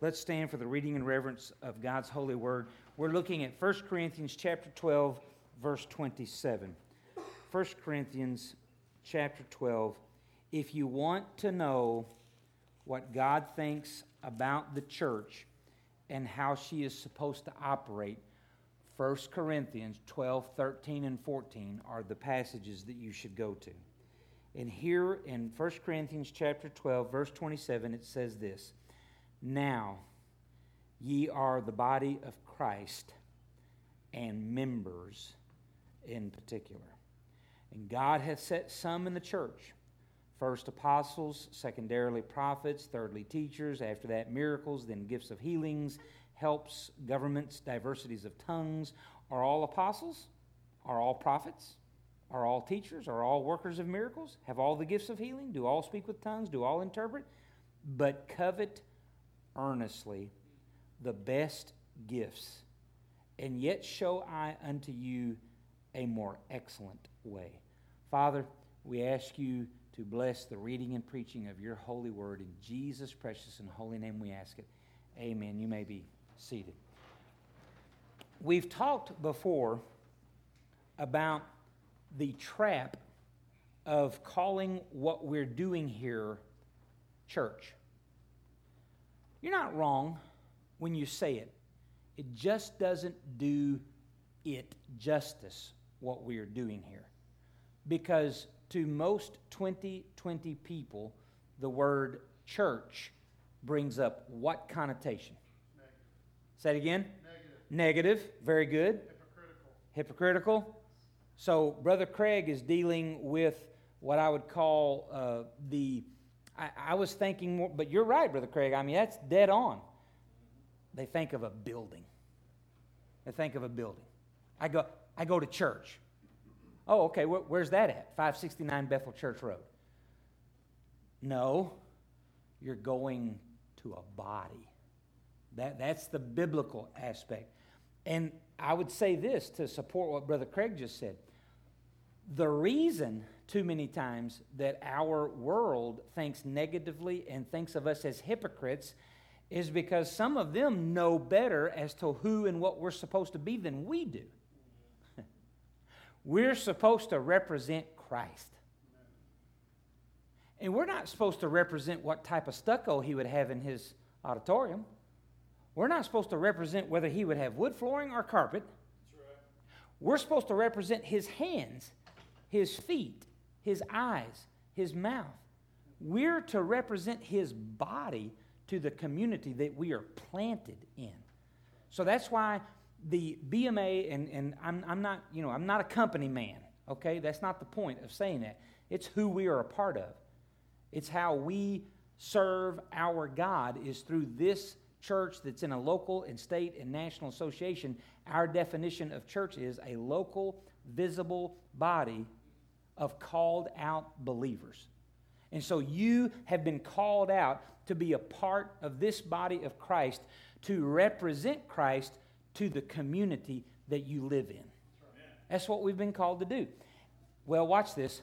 Let's stand for the reading and reverence of God's holy word. We're looking at 1 Corinthians chapter 12, verse 27. 1 Corinthians chapter 12. If you want to know what God thinks about the church and how she is supposed to operate, 1 Corinthians 12, 13, and 14 are the passages that you should go to. And here in 1 Corinthians chapter 12, verse 27, it says this: Now ye are the body of Christ, and members in particular. And God hath set some in the church, first apostles, secondarily prophets, thirdly teachers, after that miracles, then gifts of healings, helps, governments, diversities of tongues. Are all apostles? Are all prophets? Are all teachers? Are all workers of miracles? Have all the gifts of healing? Do all speak with tongues? Do all interpret? But covet earnestly the best gifts, and yet show I unto you a more excellent way. Father, we ask you to bless the reading and preaching of your holy word. In Jesus' precious and holy name we ask it. Amen. You may be seated. We've talked before about the trap of calling what we're doing here church. You're not wrong when you say it. It just doesn't do it justice, what we are doing here. Because to most 2020 people, the word church brings up what connotation? Negative. Say it again? Negative. Negative. Very good. Hypocritical. So Brother Craig is dealing with what I would call I was thinking more, but you're right, Brother Craig. I mean, that's dead on. They think of a building. I go to church. Oh, okay, where's that at? 569 Bethel Church Road. No, you're going to a body. That's the biblical aspect. And I would say this to support what Brother Craig just said. The reason too many times that our world thinks negatively and thinks of us as hypocrites is because some of them know better as to who and what we're supposed to be than we do. We're supposed to represent Christ. And we're not supposed to represent what type of stucco he would have in his auditorium. We're not supposed to represent whether he would have wood flooring or carpet. That's right. We're supposed to represent his hands, his feet, his eyes, his mouth. We're to represent his body to the community that we are planted in. So that's why the BMA, and I'm not a company man, okay? That's not the point of saying that. It's who we are a part of. It's how we serve our God is through this church that's in a local and state and national association. Our definition of church is a local, visible body of called out believers. And so you have been called out to be a part of this body of Christ, to represent Christ to the community that you live in. That's what we've been called to do. Well, watch this.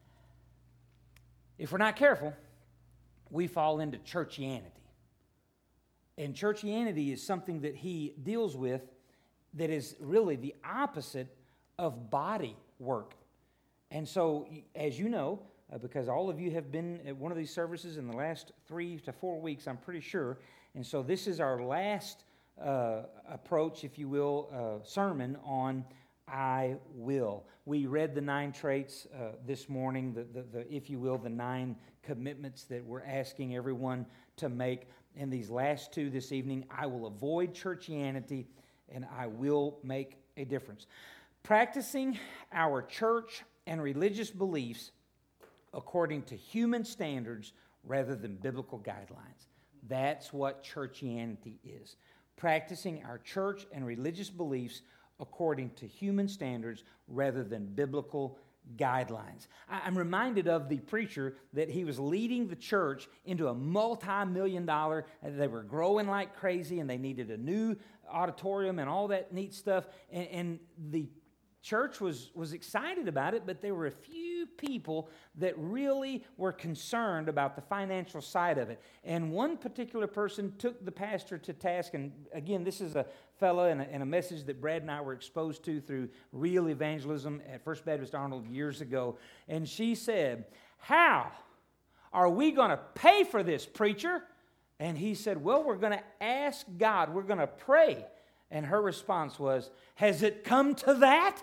If we're not careful, we fall into churchianity. And churchianity is something that he deals with that is really the opposite of body work. And so, as you know, because all of you have been at one of these services in the last 3 to 4 weeks, I'm pretty sure. And so this is our last approach, if you will, sermon on I will. We read the 9 traits this morning, the if you will, the 9 commitments that we're asking everyone to make. In these last 2 this evening, I will avoid churchianity and I will make a difference. Practicing our church and religious beliefs according to human standards rather than biblical guidelines. That's what churchianity is. Practicing our church and religious beliefs according to human standards rather than biblical guidelines. I'm reminded of the preacher that he was leading the church into a multi-million-dollar, they were growing like crazy and they needed a new auditorium and all that neat stuff. And the church was excited about it, but there were a few people that really were concerned about the financial side of it. And one particular person took the pastor to task, and again, this is a fella and a message that Brad and I were exposed to through real evangelism at First Baptist Arnold years ago. And she said, "How are we going to pay for this, preacher?" And he said, "Well, we're going to ask God. We're going to pray." And her response was, "Has it come to that?"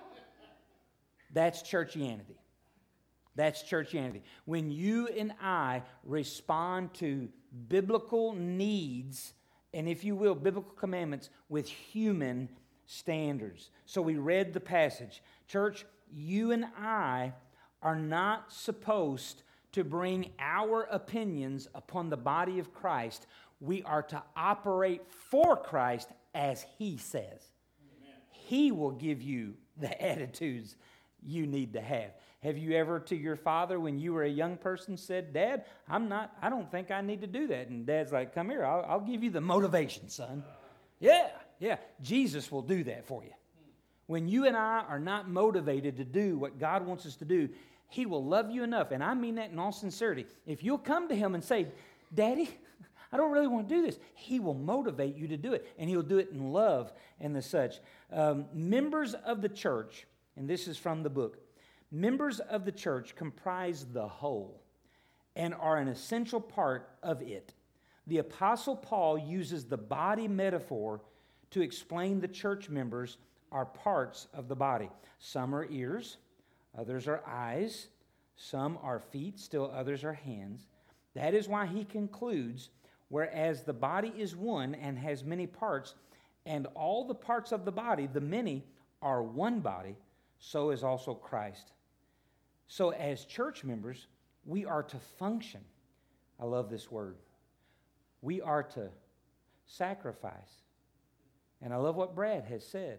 That's churchianity. That's churchianity. When you and I respond to biblical needs, and if you will, biblical commandments with human standards. So we read the passage. Church, you and I are not supposed to bring our opinions upon the body of Christ. We are to operate for Christ as He says. Amen. He will give you the attitudes you need to have. Have you ever to your father when you were a young person said, "Dad, I don't think I need to do that." And Dad's like, "Come here, I'll give you the motivation, son." Yeah. Jesus will do that for you. When you and I are not motivated to do what God wants us to do, He will love you enough. And I mean that in all sincerity. If you'll come to Him and say, "Daddy, I don't really want to do this," He will motivate you to do it. And He'll do it in love and the such. Members of the church, and this is from the book, members of the church comprise the whole and are an essential part of it. The Apostle Paul uses the body metaphor to explain the church members are parts of the body. Some are ears, others are eyes, some are feet, still others are hands. That is why he concludes, whereas the body is one and has many parts, and all the parts of the body, the many, are one body, so is also Christ. So as church members, we are to function. I love this word. We are to sacrifice. And I love what Brad has said.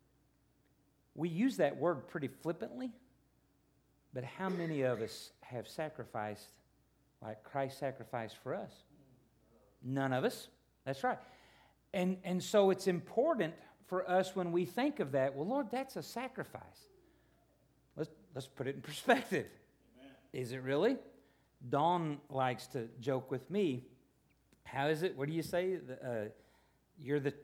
We use that word pretty flippantly, but how many of us have sacrificed like Christ sacrificed for us? None of us. That's right. And so it's important for us when we think of that, well, Lord, that's a sacrifice. Let's put it in perspective. Amen. Is it really? Dawn likes to joke with me. How is it? What do you say? You're the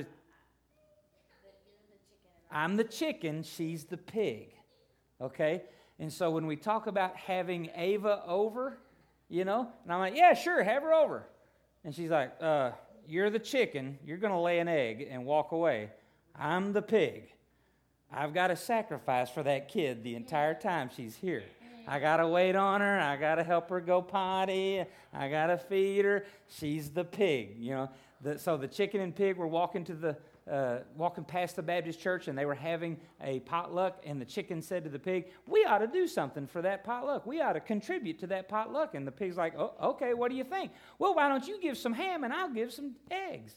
I'm the chicken, she's the pig. Okay? And so when we talk about having Ava over, and I'm like, "Yeah, sure, have her over." And she's like, "You're the chicken, you're going to lay an egg and walk away. I'm the pig. I've got to sacrifice for that kid the entire time she's here. I got to wait on her. I got to help her go potty. I got to feed her. She's the pig." So the chicken and pig were walking past the Baptist church, and they were having a potluck, and the chicken said to the pig, "We ought to do something for that potluck. We ought to contribute to that potluck." And the pig's like, "Oh, okay, what do you think?" "Well, why don't you give some ham and I'll give some eggs?"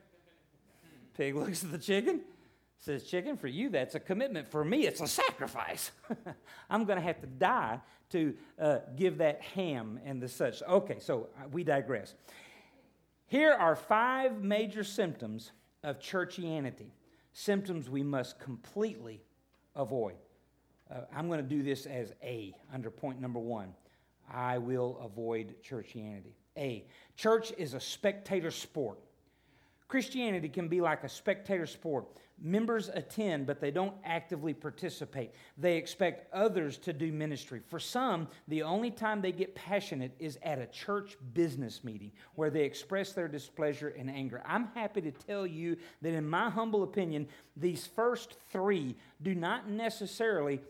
Pig looks at the chicken, says, "Chicken, for you that's a commitment. For me, it's a sacrifice. I'm going to have to die to give that ham and the such." Okay, so we digress. Here are 5 major symptoms of churchianity, symptoms we must completely avoid. I'm going to do this as A, under point number 1. I will avoid churchianity. A, church is a spectator sport. Christianity can be like a spectator sport. Members attend, but they don't actively participate. They expect others to do ministry. For some, the only time they get passionate is at a church business meeting where they express their displeasure and anger. I'm happy to tell you that in my humble opinion, these first 3 do not necessarily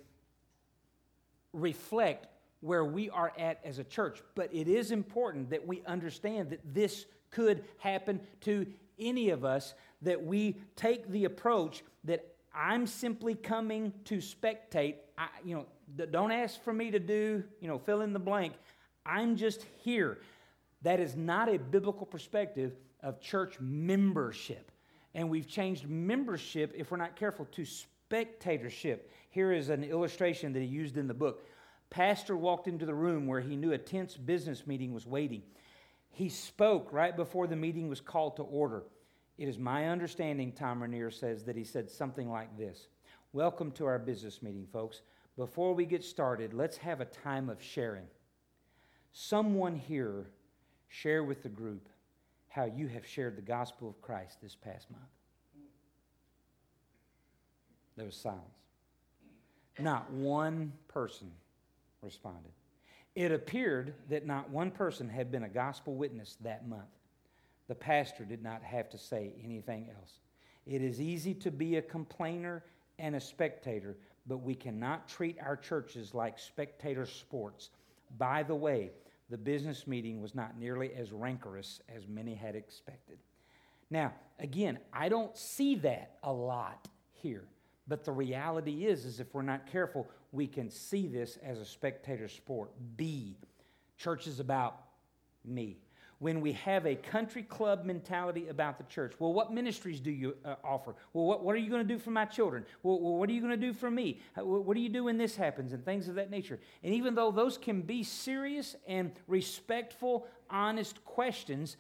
reflect where we are at as a church. But it is important that we understand that this could happen to any of us, that we take the approach that I'm simply coming to spectate. Don't ask for me to do, fill in the blank. I'm just here. That is not a biblical perspective of church membership. And we've changed membership, if we're not careful, to spectatorship. Here is an illustration that he used in the book. Pastor walked into the room where he knew a tense business meeting was waiting. He spoke right before the meeting was called to order. It is my understanding, Tom Rainier says, that he said something like this: Welcome to our business meeting, folks. Before we get started, let's have a time of sharing. Someone here share with the group how you have shared the gospel of Christ this past month. There was silence. Not one person responded. It appeared that not one person had been a gospel witness that month. The pastor did not have to say anything else. It is easy to be a complainer and a spectator, but we cannot treat our churches like spectator sports. By the way, the business meeting was not nearly as rancorous as many had expected. Now, again, I don't see that a lot here. But the reality is if we're not careful, we can see this as a spectator sport. Church is about me. When we have a country club mentality about the church, well, what ministries do you offer? Well, what are you going to do for my children? Well, what are you going to do for me? What do you do when this happens? And things of that nature. And even though those can be serious and respectful, honest questions,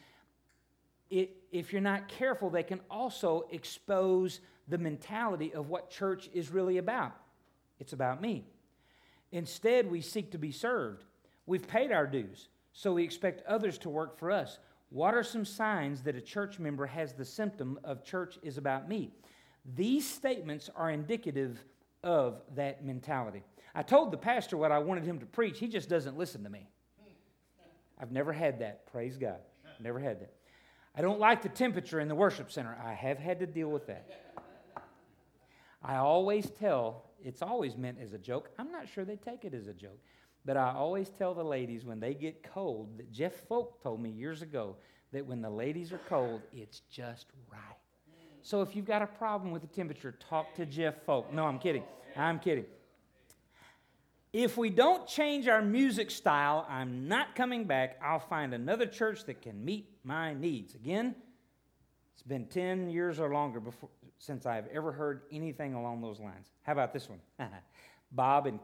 if you're not careful, they can also expose the mentality of what church is really about. It's about me. Instead, we seek to be served. We've paid our dues, so we expect others to work for us. What are some signs that a church member has the symptom of church is about me? These statements are indicative of that mentality. I told the pastor what I wanted him to preach. He just doesn't listen to me. I've never had that. Praise God. Never had that. I don't like the temperature in the worship center. I have had to deal with that. I always tell, it's always meant as a joke. I'm not sure they take it as a joke. But I always tell the ladies when they get cold, that Jeff Folk told me years ago that when the ladies are cold, it's just right. So if you've got a problem with the temperature, talk to Jeff Folk. No, I'm kidding. I'm kidding. If we don't change our music style, I'm not coming back. I'll find another church that can meet my needs. Again, it's been 10 years or longer since I've ever heard anything along those lines. How about this one? Bob and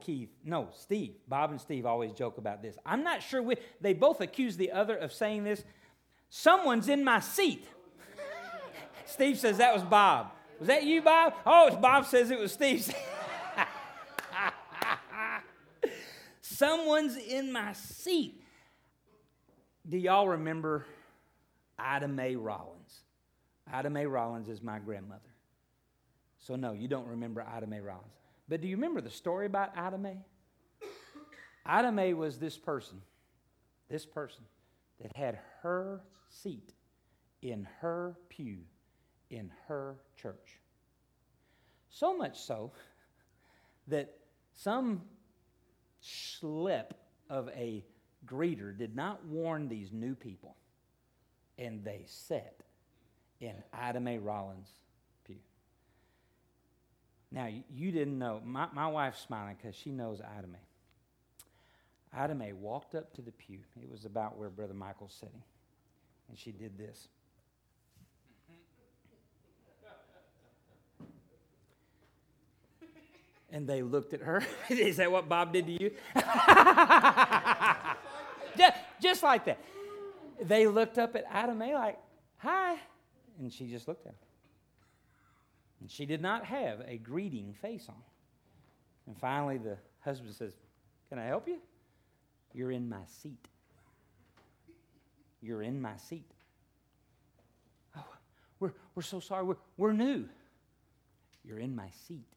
Steve always joke about this. I'm not sure they both accuse the other of saying this. Someone's in my seat. Steve says that was Bob. Was that you, Bob? Oh, Bob says it was Steve. Someone's in my seat. Do y'all remember Ida Mae Rollins? Ida Mae Rollins is my grandmother. So no, you don't remember Ida Mae Rollins. But do you remember the story about Ida Mae? Ida Mae was this person that had her seat in her pew in her church. So much so that some schlep of a greeter did not warn these new people, and they sat in Ida Mae Rollins' pew. Now, you didn't know. My wife's smiling because she knows Ida Mae. Ida Mae walked up to the pew. It was about where Brother Michael's sitting. And she did this. And they looked at her. Is that what Bob did to you? just like that. They looked up at Ida Mae like, hi. And she just looked at him. And she did not have a greeting face on. And finally the husband says, can I help you? You're in my seat. You're in my seat. Oh, we're so sorry. We're new. You're in my seat.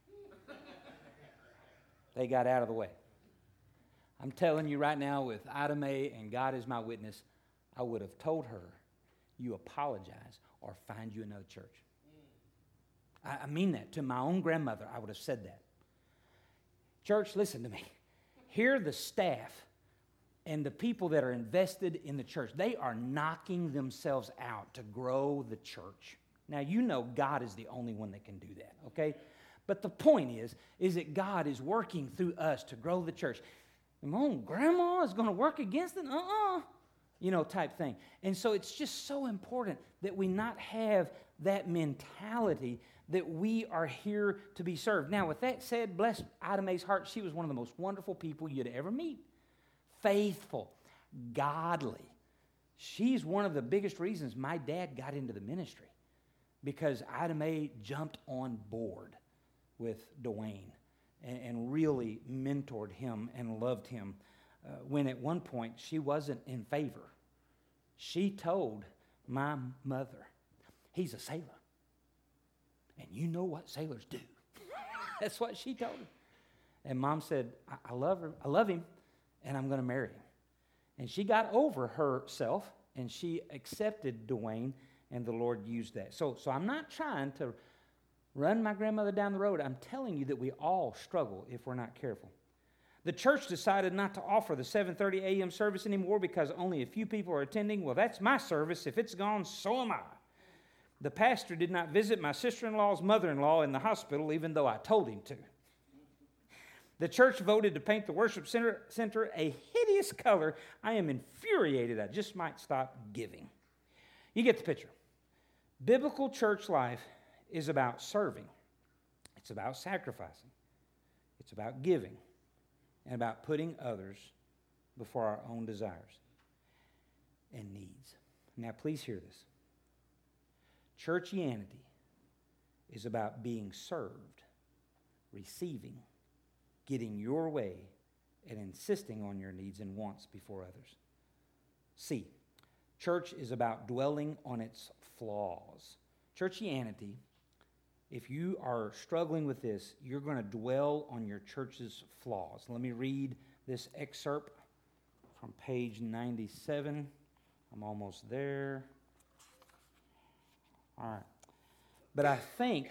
They got out of the way. I'm telling you right now, with Ida Mae and God is my witness, I would have told her, you apologize or find you another church. I mean that. To my own grandmother, I would have said that. Church, listen to me. Here the staff and the people that are invested in the church, they are knocking themselves out to grow the church. Now, you know God is the only one that can do that, okay? But the point is that God is working through us to grow the church. And my own grandma is going to work against it? Type thing. And so it's just so important that we not have that mentality that we are here to be served. Now, with that said, bless Ida Mae's heart, she was one of the most wonderful people you'd ever meet. Faithful, godly. She's one of the biggest reasons my dad got into the ministry, because Ida Mae jumped on board with Dwayne and really mentored him and loved him when at one point she wasn't in favor. She told my mother, he's a sailor. And you know what sailors do. That's what she told her. And Mom said, I love her, I love him, and I'm going to marry him. And she got over herself, and she accepted Dwayne, and the Lord used that. So I'm not trying to run my grandmother down the road. I'm telling you that we all struggle if we're not careful. The church decided not to offer the 7:30 a.m. service anymore because only a few people are attending. Well, that's my service. If it's gone, so am I. The pastor did not visit my sister-in-law's mother-in-law in the hospital, even though I told him to. The church voted to paint the worship center a hideous color. I am infuriated. I just might stop giving. You get the picture. Biblical church life is about serving. It's about sacrificing. It's about giving. And about putting others before our own desires and needs. Now, please hear this. Churchianity is about being served, receiving, getting your way, and insisting on your needs and wants before others. C, church is about dwelling on its flaws. Churchianity, if you are struggling with this, you're going to dwell on your church's flaws. Let me read this excerpt from page 97. I'm almost there. All right. But I think,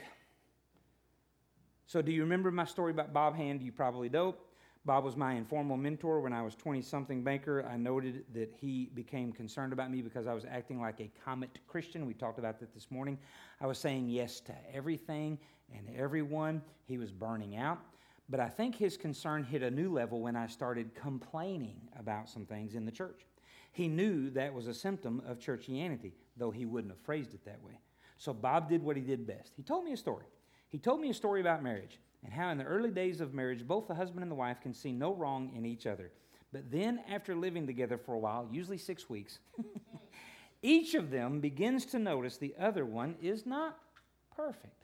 so do you remember my story about Bob Hand? You probably don't. Bob was my informal mentor when I was 20-something banker. I noted that he became concerned about me because I was acting like a comet Christian. We talked about that this morning. I was saying yes to everything and everyone. He was burning out. But I think his concern hit a new level when I started complaining about some things in the church. He knew that was a symptom of churchianity, though he wouldn't have phrased it that way. So Bob did what he did best. He told me a story. He told me a story about marriage and how in the early days of marriage, both the husband and the wife can see no wrong in each other. But then after living together for a while, usually 6 weeks, each of them begins to notice the other one is not perfect.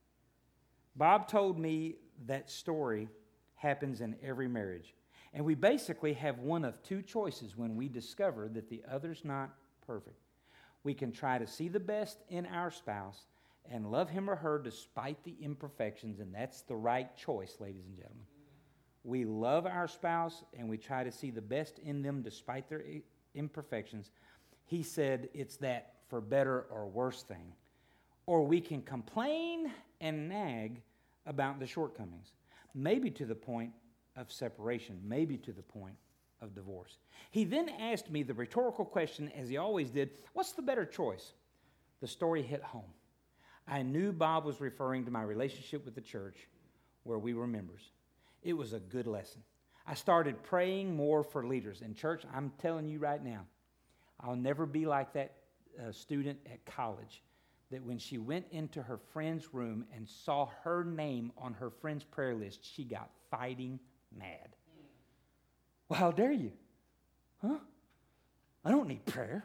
Bob told me that story happens in every marriage. And we basically have one of two choices when we discover that the other's not perfect. We can try to see the best in our spouse and love him or her despite the imperfections, and that's the right choice, ladies and gentlemen. We love our spouse, and we try to see the best in them despite their imperfections. He said it's that for better or worse thing. Or we can complain and nag about the shortcomings, maybe to the point of separation, maybe to the point of divorce. He then asked me the rhetorical question, as he always did, what's the better choice? The story hit home. I knew Bob was referring to my relationship with the church where we were members. It was a good lesson. I started praying more for leaders. And church, I'm telling you right now, I'll never be like that student at college that when she went into her friend's room and saw her name on her friend's prayer list, she got fighting mad. Well, how dare you? Huh? I don't need prayer.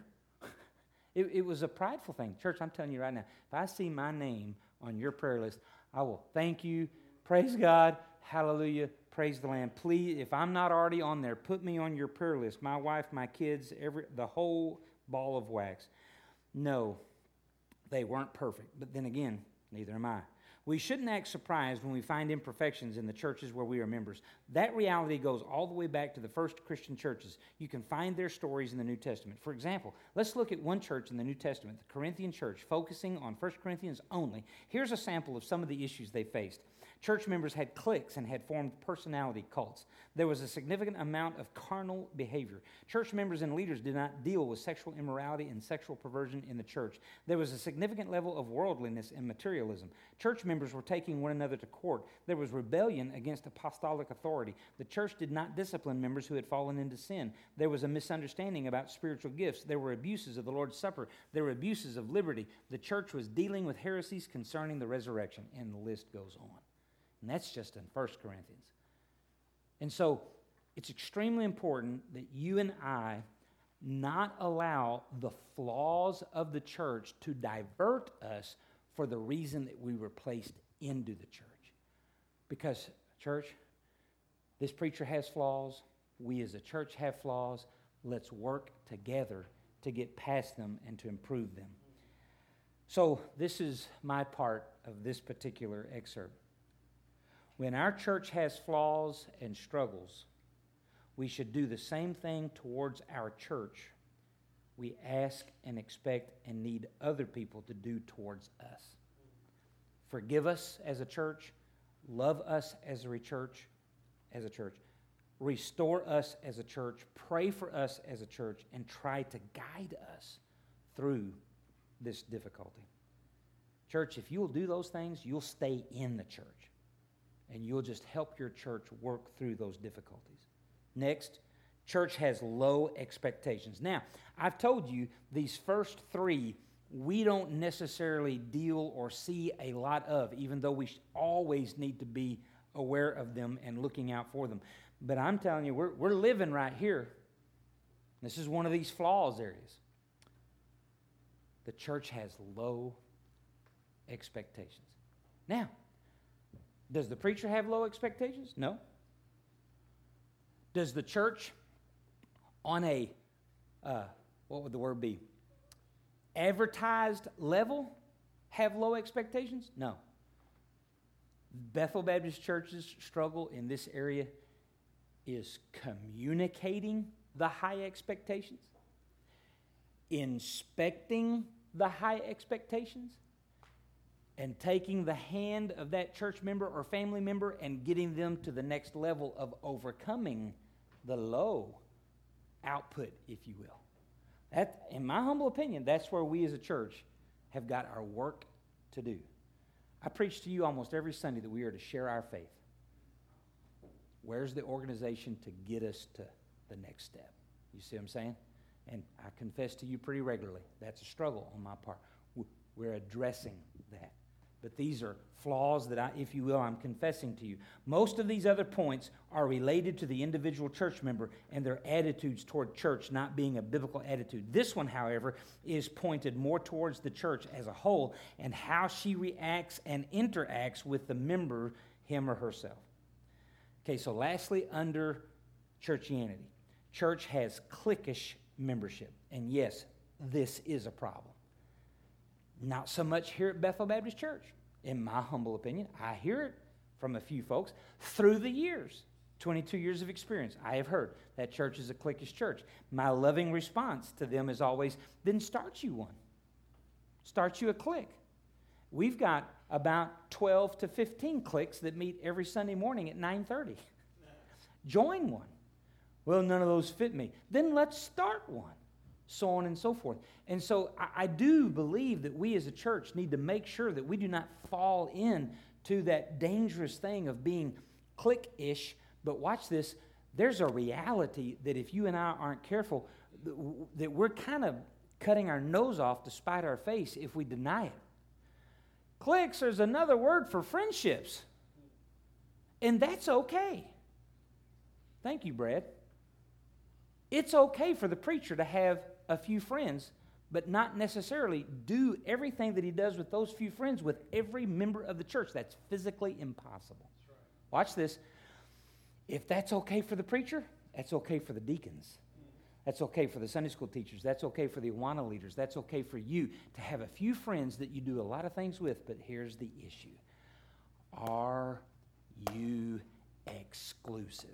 It was a prideful thing. Church, I'm telling you right now, if I see my name on your prayer list, I will thank you, praise God, hallelujah, praise the Lamb. Please, if I'm not already on there, put me on your prayer list. My wife, my kids, the whole ball of wax. No, they weren't perfect. But then again, neither am I. We shouldn't act surprised when we find imperfections in the churches where we are members. That reality goes all the way back to the first Christian churches. You can find their stories in the New Testament. For example, let's look at one church in the New Testament, the Corinthian church, focusing on 1 Corinthians only. Here's a sample of some of the issues they faced. Church members had cliques and had formed personality cults. There was a significant amount of carnal behavior. Church members and leaders did not deal with sexual immorality and sexual perversion in the church. There was a significant level of worldliness and materialism. Church members were taking one another to court. There was rebellion against apostolic authority. The church did not discipline members who had fallen into sin. There was a misunderstanding about spiritual gifts. There were abuses of the Lord's Supper. There were abuses of liberty. The church was dealing with heresies concerning the resurrection, and the list goes on. And that's just in 1 Corinthians. And so it's extremely important that you and I not allow the flaws of the church to divert us for the reason that we were placed into the church. Because, church, this preacher has flaws. We as a church have flaws. Let's work together to get past them and to improve them. So this is my part of this particular excerpt. When our church has flaws and struggles, we should do the same thing towards our church we ask and expect and need other people to do towards us. Forgive us as a church. Love us as a church. Restore us as a church. Pray for us as a church. And try to guide us through this difficulty. Church, if you'll do those things, you'll stay in the church. And you'll just help your church work through those difficulties. Next, church has low expectations. Now, I've told you these first three we don't necessarily deal or see a lot of, even though we always need to be aware of them and looking out for them. But I'm telling you, we're living right here. This is one of these flaws areas. The church has low expectations. Now, does the preacher have low expectations? No. Does the church on a, what would the word be? Advertised level have low expectations? No. Bethel Baptist Church's struggle in this area is communicating the high expectations, inspecting the high expectations, and taking the hand of that church member or family member and getting them to the next level of overcoming the low output, if you will. That, in my humble opinion, that's where we as a church have got our work to do. I preach to you almost every Sunday that we are to share our faith. Where's the organization to get us to the next step? You see what I'm saying? And I confess to you pretty regularly, that's a struggle on my part. We're addressing that. But these are flaws that if you will, I'm confessing to you. Most of these other points are related to the individual church member and their attitudes toward church not being a biblical attitude. This one, however, is pointed more towards the church as a whole and how she reacts and interacts with the member, him or herself. Okay, so lastly, under churchianity. Church has cliquish membership. And yes, this is a problem. Not so much here at Bethel Baptist Church. In my humble opinion, I hear it from a few folks through the years. 22 years of experience, I have heard that church is a cliquish church. My loving response to them is always, then start you one. Start you a clique. We've got about 12 to 15 cliques that meet every Sunday morning at 9:30. Join one. Well, none of those fit me. Then let's start one. So on and so forth. And so I do believe that we as a church need to make sure that we do not fall into that dangerous thing of being clique-ish. But watch this. There's a reality that if you and I aren't careful, that we're kind of cutting our nose off to spite our face if we deny it. Cliques is another word for friendships. And that's okay. Thank you, Brad. It's okay for the preacher to have a few friends, but not necessarily do everything that he does with those few friends with every member of the church. That's physically impossible. That's right. Watch this. If that's okay for the preacher, that's okay for the deacons. That's okay for the Sunday school teachers. That's okay for the Awana leaders. That's okay for you to have a few friends that you do a lot of things with, but here's the issue. Are you exclusive?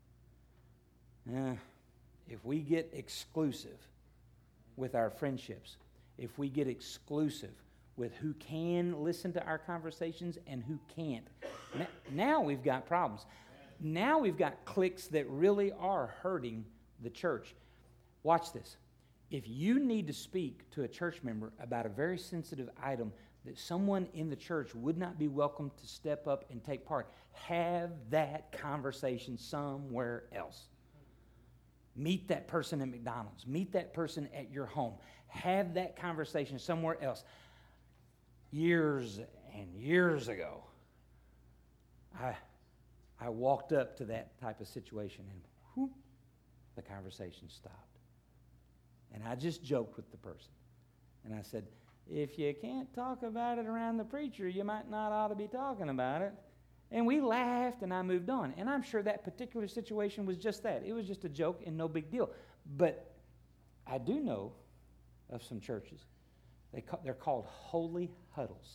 If we get exclusive with our friendships, if we get exclusive with who can listen to our conversations and who can't, now we've got problems. Now we've got cliques that really are hurting the church. Watch this. If you need to speak to a church member about a very sensitive item that someone in the church would not be welcome to step up and take part, have that conversation somewhere else. Meet that person at McDonald's. Meet that person at your home. Have that conversation somewhere else. Years and years ago, I walked up to that type of situation and whoop, the conversation stopped. And I just joked with the person. And I said, if you can't talk about it around the preacher, you might not ought to be talking about it. And we laughed, and I moved on. And I'm sure that particular situation was just that. It was just a joke and no big deal. But I do know of some churches. They're called holy huddles.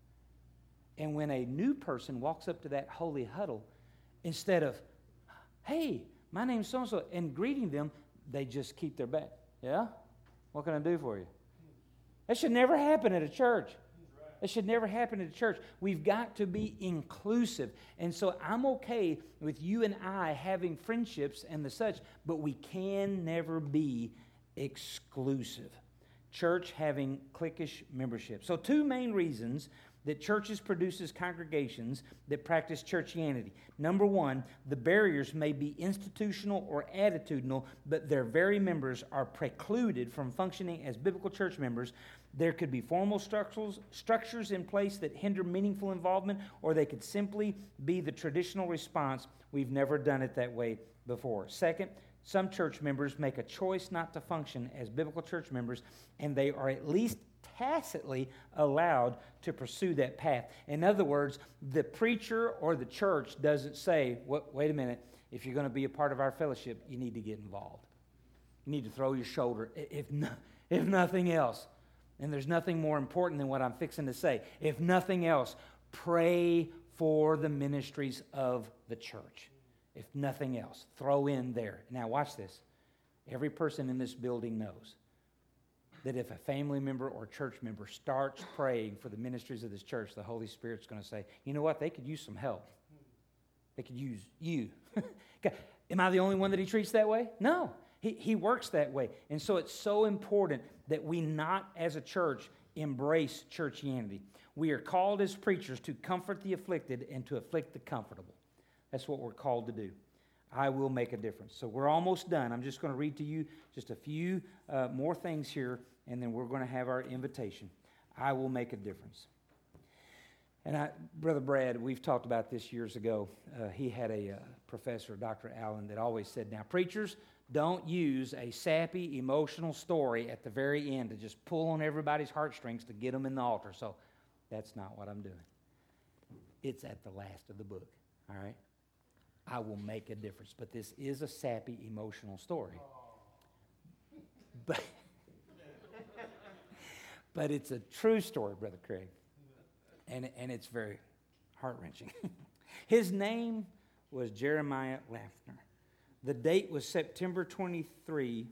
And when a new person walks up to that holy huddle, instead of, hey, my name's so-and-so, and greeting them, they just keep their back. Yeah? What can I do for you? That should never happen at a church. It should never happen at a church. We've got to be inclusive. And so I'm okay with you and I having friendships and the such, but we can never be exclusive. Church having cliquish membership. So 2 main reasons that churches produces congregations that practice churchianity. Number 1, the barriers may be institutional or attitudinal, but their very members are precluded from functioning as biblical church members. There could be formal structures in place that hinder meaningful involvement, or they could simply be the traditional response, we've never done it that way before. Second, some church members make a choice not to function as biblical church members, and they are at least tacitly allowed to pursue that path. In other words, the preacher or the church doesn't say, wait a minute, if you're going to be a part of our fellowship, you need to get involved. You need to throw your shoulder, if nothing else. And there's nothing more important than what I'm fixing to say. If nothing else, pray for the ministries of the church. If nothing else, throw in there. Now watch this. Every person in this building knows that if a family member or church member starts praying for the ministries of this church, the Holy Spirit's going to say, you know what, they could use some help. They could use you. Am I the only one that he treats that way? No. He works that way. And so it's so important that we not, as a church, embrace churchianity. We are called as preachers to comfort the afflicted and to afflict the comfortable. That's what we're called to do. I will make a difference. So we're almost done. I'm just going to read to you just a few more things here, and then we're going to have our invitation. I will make a difference. And Brother Brad, we've talked about this years ago. He had a professor, Dr. Allen, that always said, now, preachers, don't use a sappy, emotional story at the very end to just pull on everybody's heartstrings to get them in the altar. So that's not what I'm doing. It's at the last of the book, all right? I will make a difference. But this is a sappy, emotional story. But it's a true story, Brother Craig. And it's very heart-wrenching. His name was Jeremiah Lafner. The date was September 23rd,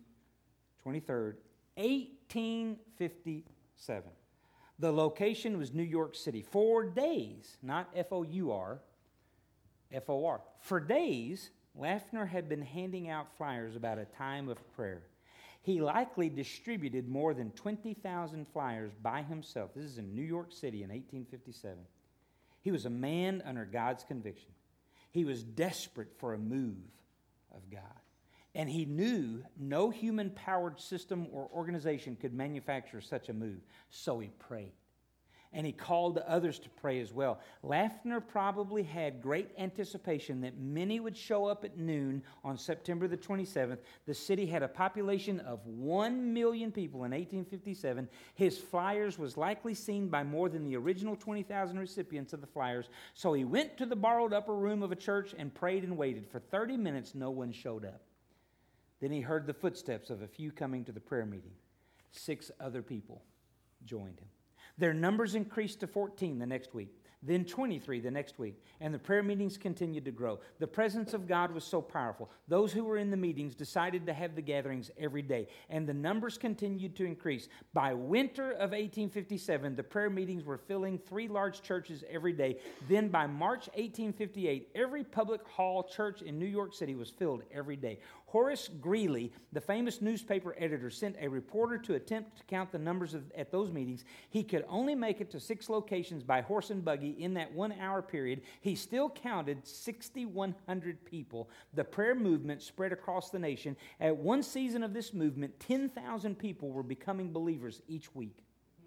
1857. The location was New York City. 4 days, not F-O-U-R, F-O-R. For days, Lafner had been handing out flyers about a time of prayer. He likely distributed more than 20,000 flyers by himself. This is in New York City in 1857. He was a man under God's conviction. He was desperate for a move of God. And he knew no human-powered system or organization could manufacture such a move. So he prayed. And he called others to pray as well. Lafner probably had great anticipation that many would show up at noon on September the 27th. The city had a population of 1 million people in 1857. His flyers was likely seen by more than the original 20,000 recipients of the flyers. So he went to the borrowed upper room of a church and prayed and waited. For 30 minutes, no one showed up. Then he heard the footsteps of a few coming to the prayer meeting. 6 other people joined him. Their numbers increased to 14 the next week, then 23 the next week, and the prayer meetings continued to grow. The presence of God was so powerful. Those who were in the meetings decided to have the gatherings every day, and the numbers continued to increase. By winter of 1857, the prayer meetings were filling 3 large churches every day. Then by March 1858, every public hall church in New York City was filled every day. Horace Greeley, the famous newspaper editor, sent a reporter to attempt to count the numbers at those meetings. He could only make it to 6 locations by horse and buggy in that 1-hour period. He still counted 6,100 people. The prayer movement spread across the nation. At one season of this movement, 10,000 people were becoming believers each week.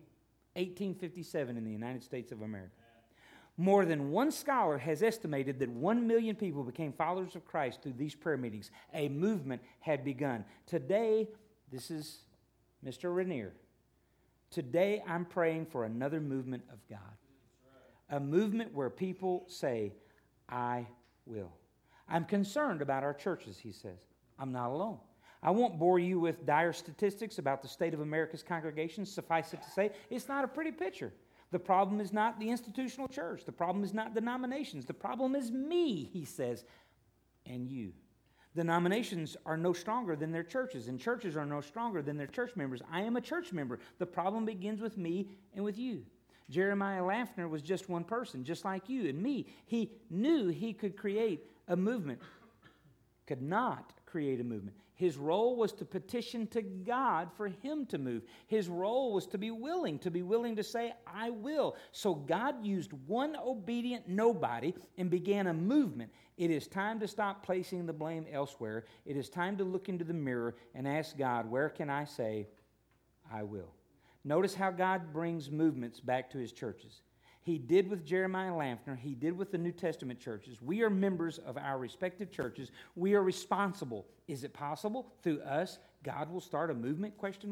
1857 in the United States of America. More than one scholar has estimated that 1 million people became followers of Christ through these prayer meetings. A movement had begun. Today, this is Mr. Rainier. Today, I'm praying for another movement of God. A movement where people say, I will. I'm concerned about our churches, he says. I'm not alone. I won't bore you with dire statistics about the state of America's congregations. Suffice it to say, it's not a pretty picture. The problem is not the institutional church. The problem is not denominations. The problem is me, he says, and you. Denominations are no stronger than their churches, and churches are no stronger than their church members. I am a church member. The problem begins with me and with you. Jeremiah Lampner was just one person, just like you and me. He knew he could create a movement, could not create a movement. His role was to petition to God for him to move. His role was to be willing to say, I will. So God used one obedient nobody and began a movement. It is time to stop placing the blame elsewhere. It is time to look into the mirror and ask God, where can I say, I will? Notice how God brings movements back to his churches. He did with Jeremiah Lampner. He did with the New Testament churches. We are members of our respective churches. We are responsible. Is it possible through us God will start a movement? ?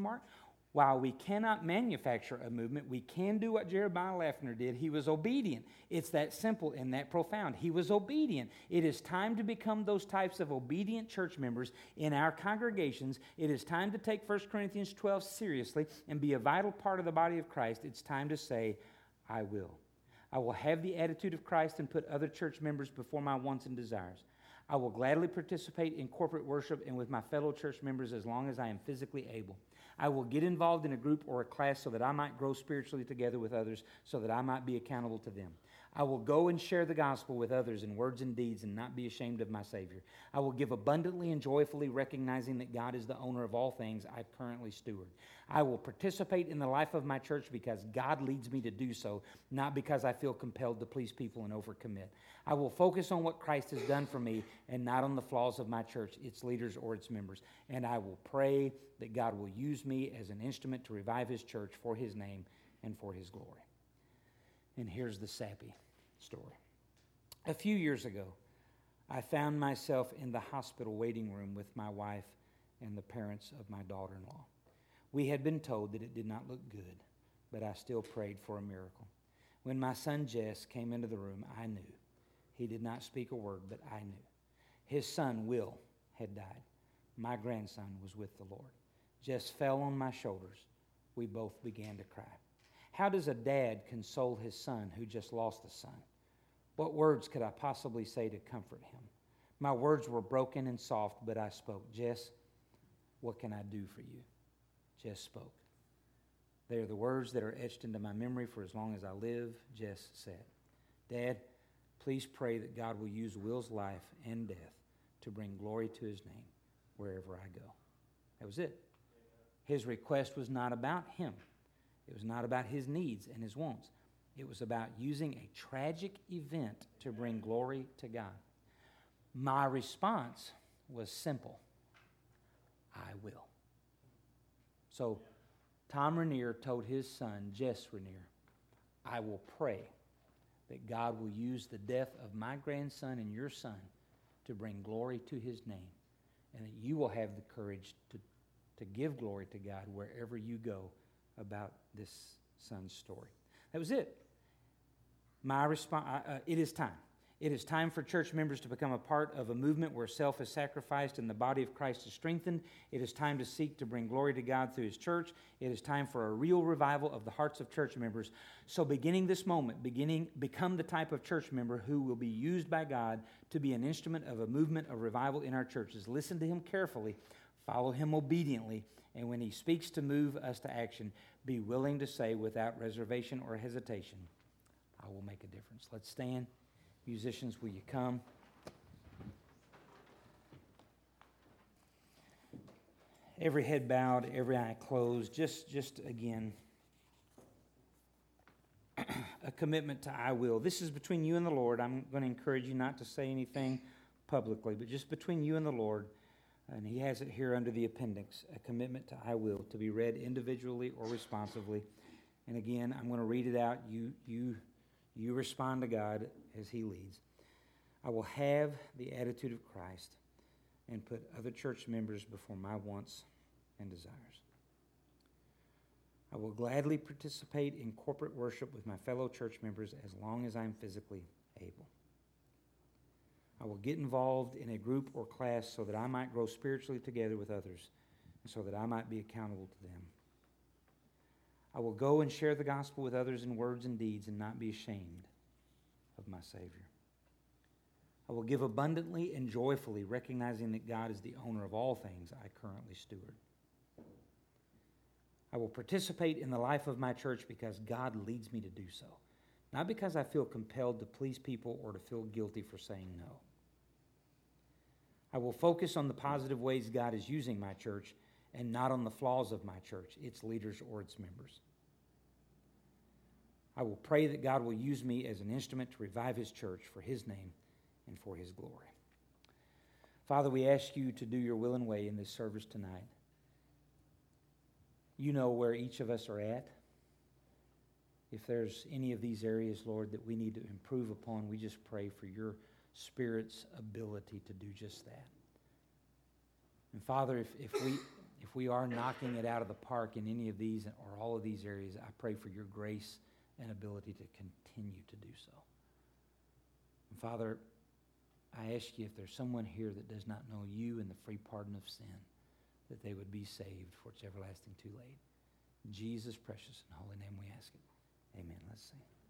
While we cannot manufacture a movement, we can do what Jeremiah Lampner did. He was obedient. It's that simple and that profound. He was obedient. It is time to become those types of obedient church members in our congregations. It is time to take 1 Corinthians 12 seriously and be a vital part of the body of Christ. It's time to say, I will. I will have the attitude of Christ and put other church members before my wants and desires. I will gladly participate in corporate worship and with my fellow church members as long as I am physically able. I will get involved in a group or a class so that I might grow spiritually together with others, so that I might be accountable to them. I will go and share the gospel with others in words and deeds and not be ashamed of my Savior. I will give abundantly and joyfully, recognizing that God is the owner of all things I currently steward. I will participate in the life of my church because God leads me to do so, not because I feel compelled to please people and overcommit. I will focus on what Christ has done for me and not on the flaws of my church, its leaders, or its members. And I will pray that God will use me as an instrument to revive his church for his name and for his glory. And here's the sappy story. A few years ago, I found myself in the hospital waiting room with my wife and the parents of my daughter-in-law. We had been told that it did not look good, but I still prayed for a miracle. When my son Jess came into the room, I knew. He did not speak a word, but I knew. His son, Will, had died. My grandson was with the Lord. Jess fell on my shoulders. We both began to cry. How does a dad console his son who just lost a son? What words could I possibly say to comfort him? My words were broken and soft, but I spoke. Jess, what can I do for you? Jess spoke. They are the words that are etched into my memory for as long as I live. Jess said, Dad, please pray that God will use Will's life and death to bring glory to his name wherever I go. That was it. His request was not about him. It was not about his needs and his wants. It was about using a tragic event to bring glory to God. My response was simple. I will. So Tom Rainier told his son, Jess Rainier, I will pray that God will use the death of my grandson and your son to bring glory to his name, and that you will have the courage to give glory to God wherever you go about this son's story. That was it. My response, it is time. It is time for church members to become a part of a movement where self is sacrificed and the body of Christ is strengthened. It is time to seek to bring glory to God through his church. It is time for a real revival of the hearts of church members. So beginning this moment, become the type of church member who will be used by God to be an instrument of a movement of revival in our churches. Listen to him carefully, follow him obediently, and when he speaks to move us to action, be willing to say without reservation or hesitation, I will make a difference. Let's stand. Musicians, will you come? Every head bowed, every eye closed. Just again, a commitment to I will. This is between you and the Lord. I'm going to encourage you not to say anything publicly, but just between you and the Lord. And he has it here under the appendix, a commitment to I will, to be read individually or responsively. And again, I'm going to read it out. You respond to God as he leads. I will have the attitude of Christ and put other church members before my wants and desires. I will gladly participate in corporate worship with my fellow church members as long as I am physically able. I will get involved in a group or class so that I might grow spiritually together with others and so that I might be accountable to them. I will go and share the gospel with others in words and deeds and not be ashamed of my Savior. I will give abundantly and joyfully, recognizing that God is the owner of all things I currently steward. I will participate in the life of my church because God leads me to do so, not because I feel compelled to please people or to feel guilty for saying no. I will focus on the positive ways God is using my church and not on the flaws of my church, its leaders, or its members. I will pray that God will use me as an instrument to revive His church for His name and for His glory. Father, we ask you to do your will and way in this service tonight. You know where each of us are at. If there's any of these areas, Lord, that we need to improve upon, we just pray for your Spirit's ability to do just that. And Father, if we are knocking it out of the park in any of these or all of these areas, I pray for your grace and ability to continue to do so. And Father, I ask you if there's someone here that does not know you and the free pardon of sin, that they would be saved, for it's everlasting too late. In Jesus' precious and holy name we ask it. Amen. Let's sing.